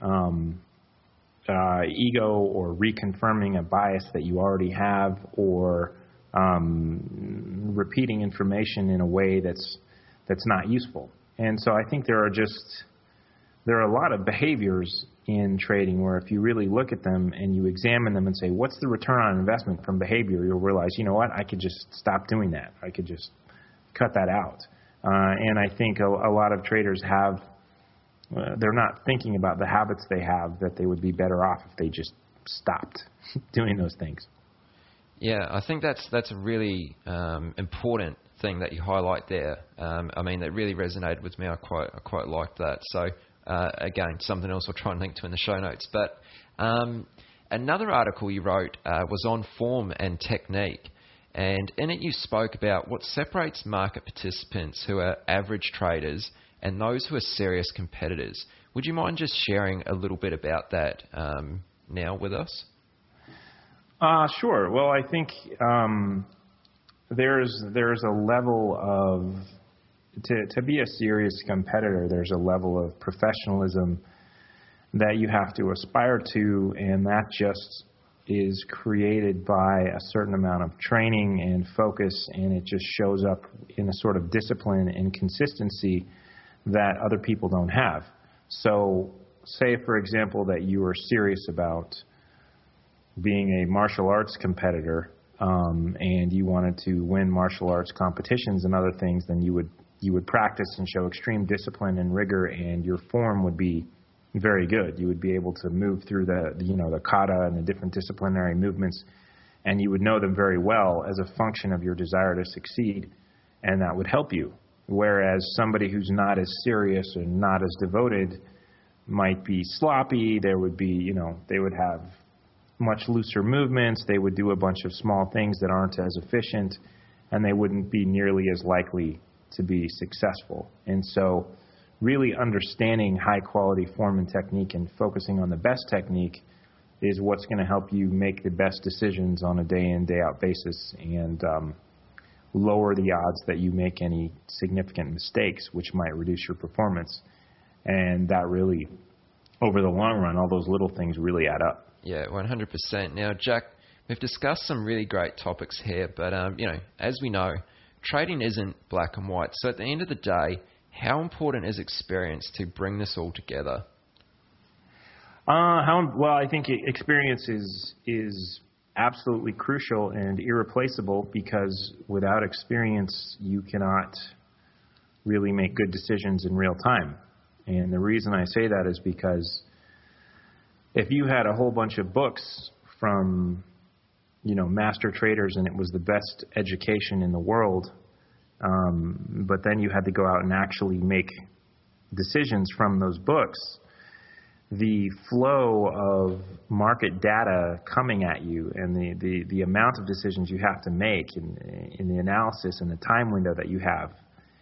ego or reconfirming a bias that you already have, or repeating information in a way that's not useful. And so I think there are a lot of behaviors in trading where if you really look at them and you examine them and say, what's the return on investment from behavior, you'll realize, you know what, I could just stop doing that. I could just cut that out. And I think a lot of traders they're not thinking about the habits they have, that they would be better off if they just stopped doing those things. Yeah, I think that's a really important thing that you highlight there. I mean, that really resonated with me. I quite liked that. So again, something else I'll try and link to in the show notes. But another article you wrote was on form and technique. And in it you spoke about what separates market participants who are average traders and those who are serious competitors. Would you mind just sharing a little bit about that now with us? Sure. Well, I think there's a level of, to be a serious competitor, there's a level of professionalism that you have to aspire to, and that just is created by a certain amount of training and focus, and it just shows up in a sort of discipline and consistency that other people don't have. So say, for example, that you were serious about being a martial arts competitor, and you wanted to win martial arts competitions and other things, then you would practice and show extreme discipline and rigor, and your form would be very good. You would be able to move through the kata and the different disciplinary movements, and you would know them very well as a function of your desire to succeed, and that would help you. Whereas somebody who's not as serious or not as devoted might be sloppy. There would be, they would have much looser movements. They would do a bunch of small things that aren't as efficient, and they wouldn't be nearly as likely to be successful. And so really understanding high quality form and technique and focusing on the best technique is what's going to help you make the best decisions on a day in, day out basis, and lower the odds that you make any significant mistakes, which might reduce your performance. And that really, over the long run, all those little things really add up. Yeah, 100%. Now, Jack, we've discussed some really great topics here, but as we know, trading isn't black and white. So at the end of the day, how important is experience to bring this all together? Well, I think experience is absolutely crucial and irreplaceable, because without experience, you cannot really make good decisions in real time. And the reason I say that is because if you had a whole bunch of books from, master traders, and it was the best education in the world, but then you had to go out and actually make decisions from those books, the flow of market data coming at you and the amount of decisions you have to make in the analysis and the time window that you have,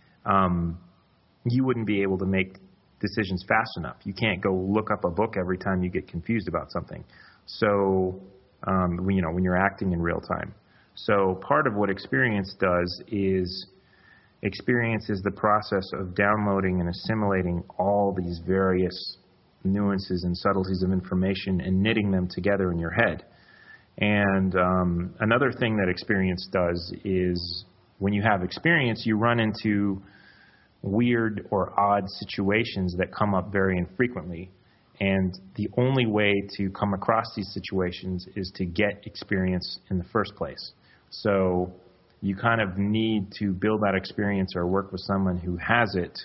you wouldn't be able to make decisions fast enough. You can't go look up a book every time you get confused about something. So, when you're acting in real time. So part of what experience does is experience is the process of downloading and assimilating all these various nuances and subtleties of information and knitting them together in your head. And another thing that experience does is when you have experience, you run into weird or odd situations that come up very infrequently. And the only way to come across these situations is to get experience in the first place. So you kind of need to build that experience or work with someone who has it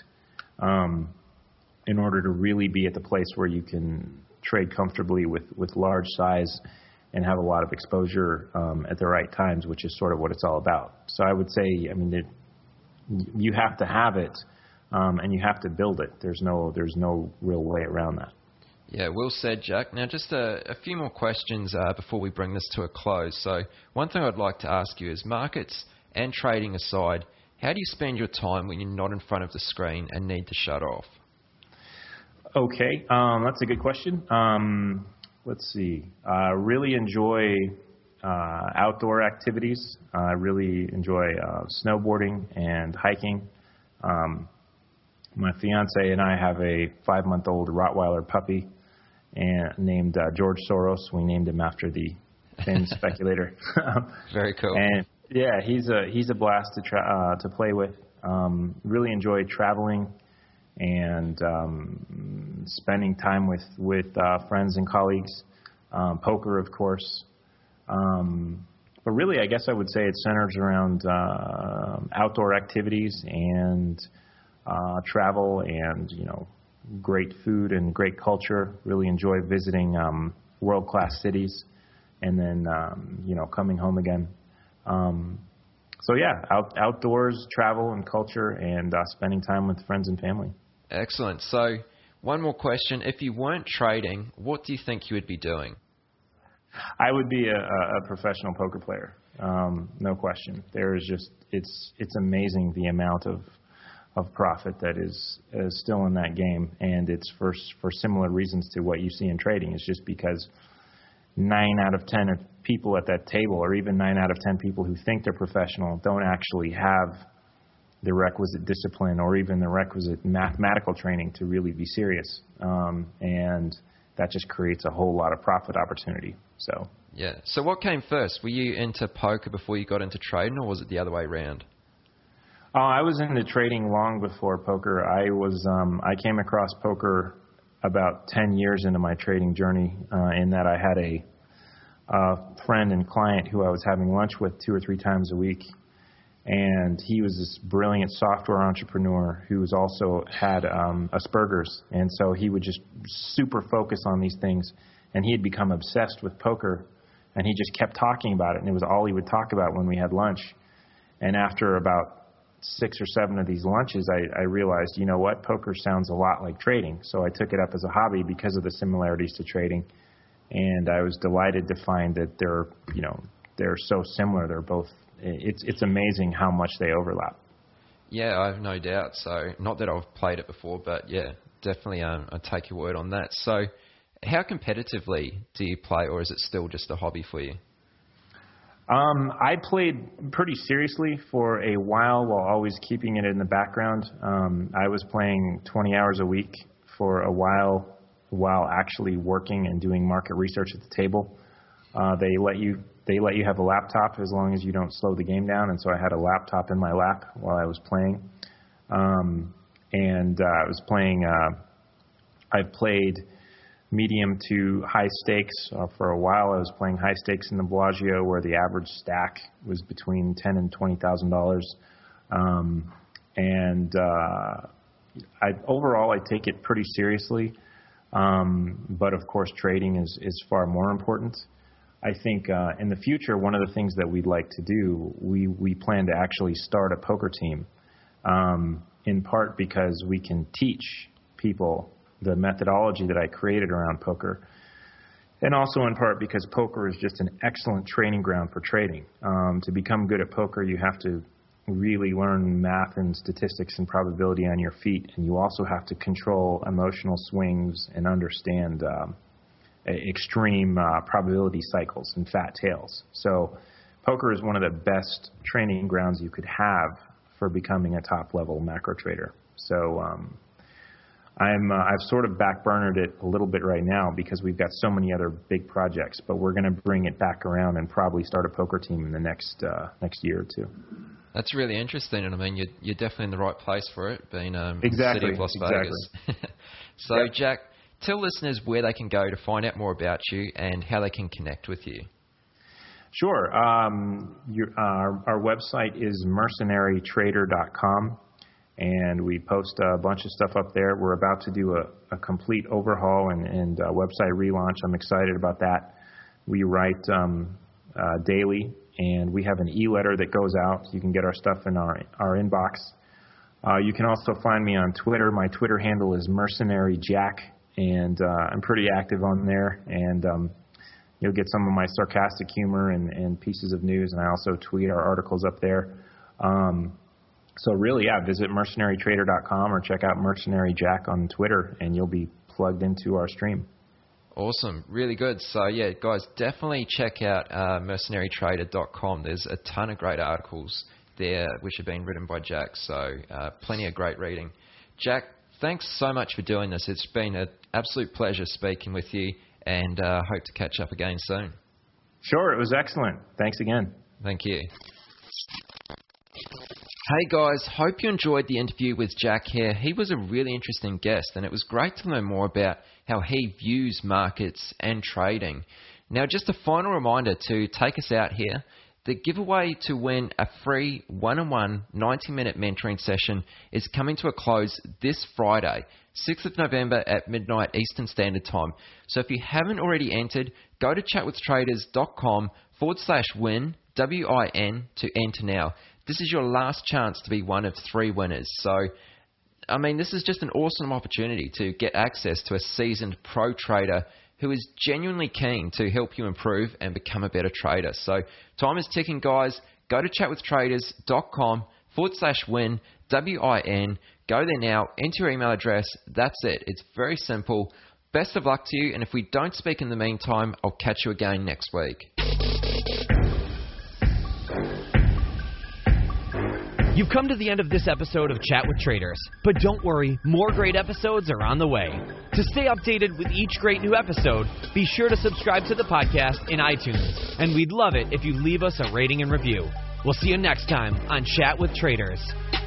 in order to really be at the place where you can trade comfortably with large size and have a lot of exposure at the right times, which is sort of what it's all about. So I would say, you have to have it, and you have to build it. There's no real way around that. Yeah, well said, Jack. Now, just a few more questions before we bring this to a close. So one thing I'd like to ask you is, markets and trading aside, how do you spend your time when you're not in front of the screen and need to shut off? Okay, that's a good question. Let's see. I really enjoy outdoor activities. I really enjoy snowboarding and hiking. My fiance and I have a 5-month-old Rottweiler puppy named George Soros. We named him after the famous speculator. Very cool. And yeah, he's a blast to play with. Really enjoy traveling and spending time with friends and colleagues. Poker, of course. But really, I guess I would say it centers around outdoor activities and travel and, great food and great culture. Really enjoy visiting world-class cities and then, coming home again. So yeah, outdoors, travel and culture, and spending time with friends and family. Excellent. So one more question. If you weren't trading, what do you think you would be doing? I would be a professional poker player. No question. There is just, it's amazing the amount of profit that is still in that game, and it's for similar reasons to what you see in trading. It's just because 9 out of 10 people at that table, or even 9 out of 10 people who think they're professional, don't actually have the requisite discipline or even the requisite mathematical training to really be serious. And that just creates a whole lot of profit opportunity. So yeah. So what came first? Were you into poker before you got into trading, or was it the other way around? I was into trading long before poker. I came across poker about 10 years into my trading journey, in that I had a friend and client who I was having lunch with 2 or 3 times a week. And he was this brilliant software entrepreneur who was also had Asperger's. And so he would just super focus on these things. And he had become obsessed with poker. And he just kept talking about it. And it was all he would talk about when we had lunch. And after about 6 or 7 of these lunches, I realized, you know what, poker sounds a lot like trading. So I took it up as a hobby because of the similarities to trading. And I was delighted to find that they're so similar. They're both, it's amazing how much they overlap. Yeah, I have no doubt. So, not that I've played it before, but yeah, definitely I take your word on that. So, how competitively do you play, or is it still just a hobby for you? I played pretty seriously for a while always keeping it in the background. I was playing 20 hours a week for a while actually working and doing market research at the table. They let you have a laptop as long as you don't slow the game down, and so I had a laptop in my lap while I was playing. I was playing. I've played medium to high stakes for a while. I was playing high stakes in the Bellagio, where the average stack was between $10,000 and $20,000. Overall, I take it pretty seriously. But of course, trading is far more important. I think in the future, one of the things that we'd like to do, we plan to actually start a poker team, in part because we can teach people the methodology that I created around poker, and also in part because poker is just an excellent training ground for trading. To become good at poker, you have to really learn math and statistics and probability on your feet, and you also have to control emotional swings and understand extreme probability cycles and fat tails. So poker is one of the best training grounds you could have for becoming a top-level macro trader. So I've sort of backburnered it a little bit right now because we've got so many other big projects, but we're going to bring it back around and probably start a poker team in the next year or two. That's really interesting, and I mean, you're definitely in the right place for it, being exactly, the city of Las Vegas. So, yep. Jack, tell listeners where they can go to find out more about you and how they can connect with you. Sure. Our website is mercenarytrader.com. And we post a bunch of stuff up there. We're about to do a complete overhaul and website relaunch. I'm excited about that. We write daily, and we have an e-letter that goes out. You can get our stuff in our inbox. You can also find me on Twitter. My Twitter handle is mercenaryjack, and I'm pretty active on there. And you'll get some of my sarcastic humor and pieces of news, and I also tweet our articles up there. So really, yeah, visit mercenarytrader.com or check out Mercenary Jack on Twitter, and you'll be plugged into our stream. Awesome. Really good. So, yeah, guys, definitely check out mercenarytrader.com. There's a ton of great articles there which have been written by Jack, so plenty of great reading. Jack, thanks so much for doing this. It's been an absolute pleasure speaking with you, and hope to catch up again soon. Sure, it was excellent. Thanks again. Thank you. Hey guys, hope you enjoyed the interview with Jack here. He was a really interesting guest, and it was great to learn more about how he views markets and trading. Now, just a final reminder to take us out here. The giveaway to win a free one-on-one 90-minute mentoring session is coming to a close this Friday, 6th of November at midnight Eastern Standard Time. So if you haven't already entered, go to chatwithtraders.com/win, W-I-N, to enter now. This is your last chance to be one of 3 winners. So, I mean, this is just an awesome opportunity to get access to a seasoned pro trader who is genuinely keen to help you improve and become a better trader. So, time is ticking, guys. Go to chatwithtraders.com/win, W-I-N. Go there now, enter your email address. That's it. It's very simple. Best of luck to you, and if we don't speak in the meantime, I'll catch you again next week. You've come to the end of this episode of Chat with Traders, but don't worry, more great episodes are on the way. To stay updated with each great new episode, be sure to subscribe to the podcast in iTunes, and we'd love it if you leave us a rating and review. We'll see you next time on Chat with Traders.